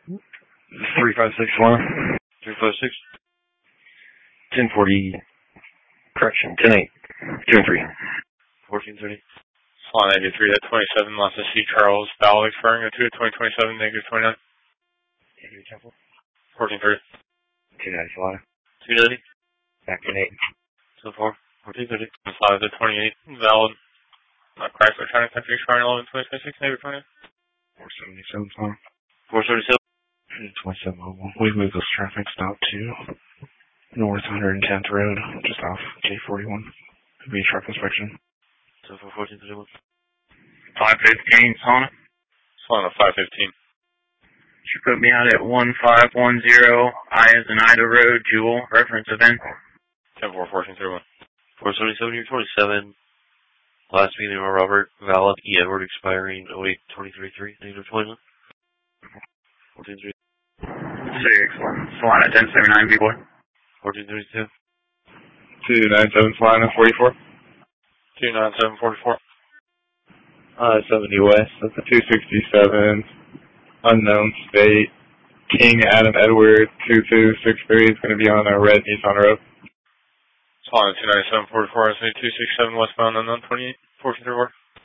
356 356. 1040. Correction. 10-8. 2 and 3. 1430. Swan 83 at 27. Lost to C. Charles. Vowel expiring at 2 at 2027. Negative 29. 1430. 290 Solana. 290. Back in 8. So 4. 1430. Solana at 28. Valid. Chrysler China Country expiring 11 2026. Negative 29. 477 Solana. 477. 27 mobile. We've moved this traffic stop to North 110th Road, just off J41. It'll be truck inspection. So for 1431. 515, Solana. Solana 515. She put me out at 1510 I as in Ida Road, Jewel, reference event. 10-4, 1431. 477, you're 27. Last meeting of Robert, valid, E. Edward expiring 08-23-3, negative 21. 1432. 6, Solana 1079, B-Boy. 1432. 297 Solana 44. 297 44. 70 West, that's a 267. Unknown state. King Adam Edward 2263 is going to be on a red Nissan Road. Solana 297 44. 267 westbound unknown 28. 1434.